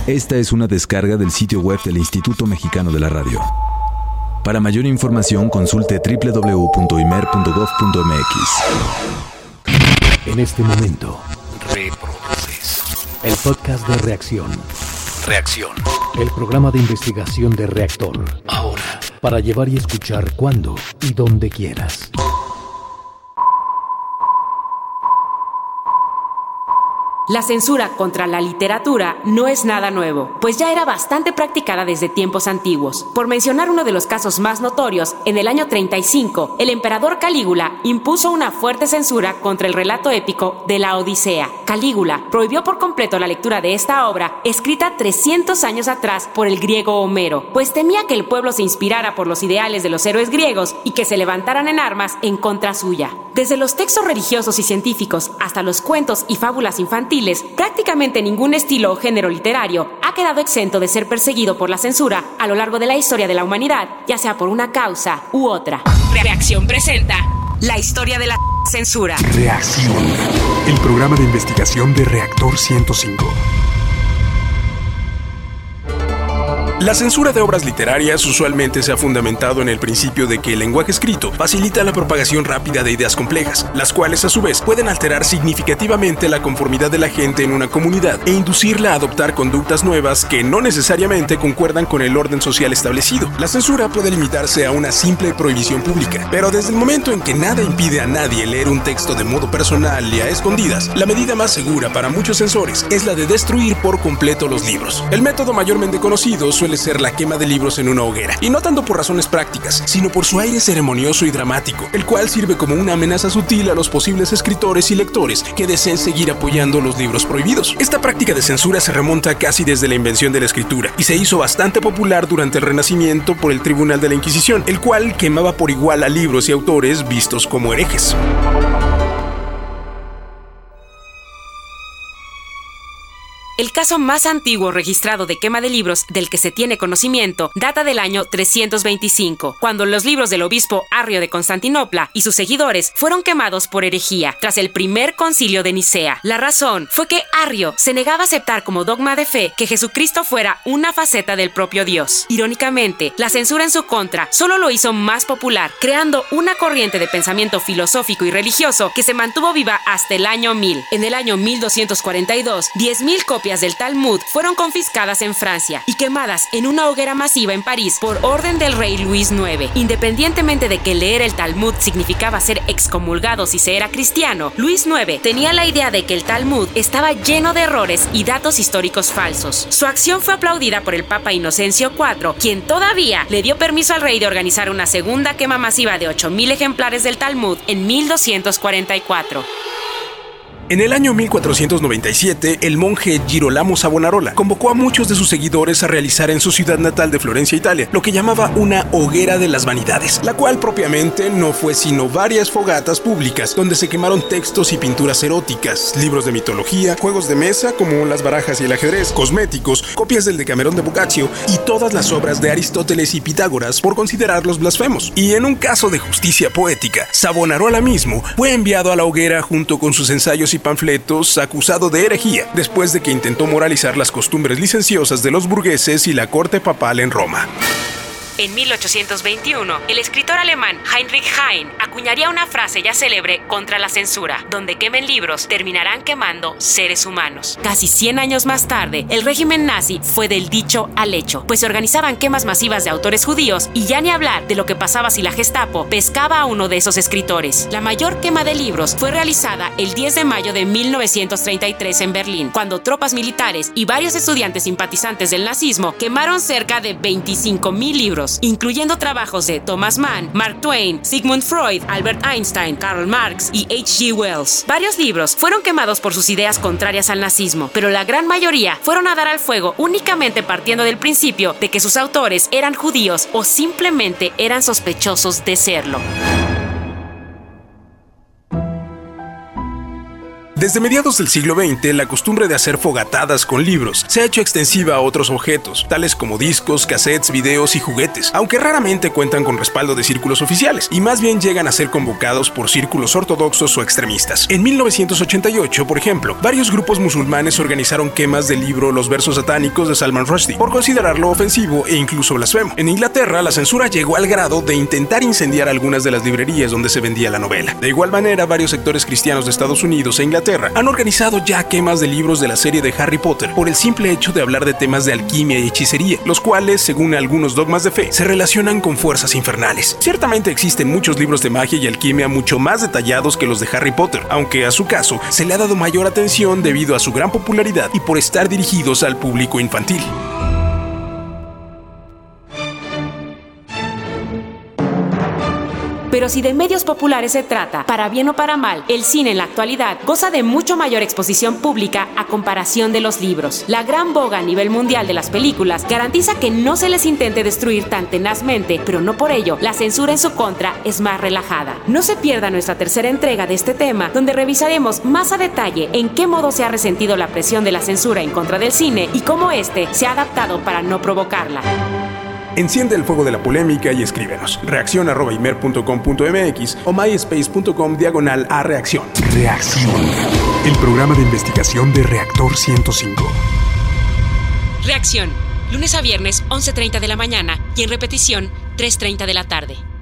Esta es una descarga del sitio web del Instituto Mexicano de la Radio. Para mayor información, consulte www.imer.gov.mx. En este momento, reproduces el podcast de Reacción. Reacción. El programa de investigación de Reactor. Ahora, para llevar y escuchar cuando y donde quieras. La censura contra la literatura no es nada nuevo, pues ya era bastante practicada desde tiempos antiguos. Por mencionar uno de los casos más notorios, en el año 35, el emperador Calígula impuso una fuerte censura contra el relato épico de la Odisea. Calígula prohibió por completo la lectura de esta obra, escrita 300 años atrás por el griego Homero, pues temía que el pueblo se inspirara por los ideales de los héroes griegos y que se levantaran en armas en contra suya. Desde los textos religiosos y científicos hasta los cuentos y fábulas infantiles, prácticamente ningún estilo o género literario ha quedado exento de ser perseguido por la censura a lo largo de la historia de la humanidad, ya sea por una causa u otra. Reacción presenta la historia de la censura. Reacción, el programa de investigación de Reactor 105. La censura de obras literarias usualmente se ha fundamentado en el principio de que el lenguaje escrito facilita la propagación rápida de ideas complejas, las cuales a su vez pueden alterar significativamente la conformidad de la gente en una comunidad e inducirla a adoptar conductas nuevas que no necesariamente concuerdan con el orden social establecido. La censura puede limitarse a una simple prohibición pública, pero desde el momento en que nada impide a nadie leer un texto de modo personal y a escondidas, la medida más segura para muchos censores es la de destruir por completo los libros. El método mayormente conocido suele ser la quema de libros en una hoguera, y no tanto por razones prácticas, sino por su aire ceremonioso y dramático, el cual sirve como una amenaza sutil a los posibles escritores y lectores que deseen seguir apoyando los libros prohibidos. Esta práctica de censura se remonta casi desde la invención de la escritura, y se hizo bastante popular durante el Renacimiento por el Tribunal de la Inquisición, el cual quemaba por igual a libros y autores vistos como herejes. El caso más antiguo registrado de quema de libros del que se tiene conocimiento data del año 325, cuando los libros del obispo Arrio de Constantinopla y sus seguidores fueron quemados por herejía, tras el primer concilio de Nicea. La razón fue que Arrio se negaba a aceptar como dogma de fe que Jesucristo fuera una faceta del propio Dios. Irónicamente, la censura en su contra solo lo hizo más popular, creando una corriente de pensamiento filosófico y religioso que se mantuvo viva hasta el año 1000. En el año 1242, 10,000 copias del Talmud fueron confiscadas en Francia y quemadas en una hoguera masiva en París por orden del rey Luis IX. Independientemente de que leer el Talmud significaba ser excomulgado si se era cristiano, Luis IX tenía la idea de que el Talmud estaba lleno de errores y datos históricos falsos. Su acción fue aplaudida por el Papa Inocencio IV, quien todavía le dio permiso al rey de organizar una segunda quema masiva de 8,000 ejemplares del Talmud en 1244. En el año 1497, el monje Girolamo Savonarola convocó a muchos de sus seguidores a realizar en su ciudad natal de Florencia, Italia, lo que llamaba una hoguera de las vanidades, la cual propiamente no fue sino varias fogatas públicas donde se quemaron textos y pinturas eróticas, libros de mitología, juegos de mesa como las barajas y el ajedrez, cosméticos, copias del Decamerón de Boccaccio y todas las obras de Aristóteles y Pitágoras por considerarlos blasfemos. Y en un caso de justicia poética, Savonarola mismo fue enviado a la hoguera junto con sus ensayos y panfletos, acusado de herejía, después de que intentó moralizar las costumbres licenciosas de los burgueses y la corte papal en Roma. En 1821, el escritor alemán Heinrich Heine acuñaría una frase ya célebre contra la censura: donde quemen libros, terminarán quemando seres humanos. Casi 100 años más tarde, el régimen nazi fue del dicho al hecho, pues se organizaban quemas masivas de autores judíos, y ya ni hablar de lo que pasaba si la Gestapo pescaba a uno de esos escritores. La mayor quema de libros fue realizada el 10 de mayo de 1933 en Berlín, cuando tropas militares y varios estudiantes simpatizantes del nazismo quemaron cerca de 25,000 libros, incluyendo trabajos de Thomas Mann, Mark Twain, Sigmund Freud, Albert Einstein, Karl Marx y H.G. Wells. Varios libros fueron quemados por sus ideas contrarias al nazismo, pero la gran mayoría fueron a dar al fuego únicamente partiendo del principio de que sus autores eran judíos o simplemente eran sospechosos de serlo. Desde mediados del siglo XX, la costumbre de hacer fogatadas con libros se ha hecho extensiva a otros objetos, tales como discos, cassettes, videos y juguetes, aunque raramente cuentan con respaldo de círculos oficiales, y más bien llegan a ser convocados por círculos ortodoxos o extremistas. En 1988, por ejemplo, varios grupos musulmanes organizaron quemas del libro Los versos satánicos de Salman Rushdie, por considerarlo ofensivo e incluso blasfemo. En Inglaterra, la censura llegó al grado de intentar incendiar algunas de las librerías donde se vendía la novela. De igual manera, varios sectores cristianos de Estados Unidos e Inglaterra han organizado ya quemas de libros de la serie de Harry Potter por el simple hecho de hablar de temas de alquimia y hechicería, los cuales, según algunos dogmas de fe, se relacionan con fuerzas infernales. Ciertamente existen muchos libros de magia y alquimia mucho más detallados que los de Harry Potter, aunque a su caso se le ha dado mayor atención debido a su gran popularidad y por estar dirigidos al público infantil. Pero si de medios populares se trata, para bien o para mal, el cine en la actualidad goza de mucho mayor exposición pública a comparación de los libros. La gran boga a nivel mundial de las películas garantiza que no se les intente destruir tan tenazmente, pero no por ello, la censura en su contra es más relajada. No se pierda nuestra tercera entrega de este tema, donde revisaremos más a detalle en qué modo se ha resentido la presión de la censura en contra del cine y cómo este se ha adaptado para no provocarla. Enciende el fuego de la polémica y escríbenos. reaccion@imer.com.mx o myspace.com/a-reacción. Reacción. El programa de investigación de Reactor 105. Reacción. Lunes a viernes, 11:30 de la mañana y en repetición, 3:30 de la tarde.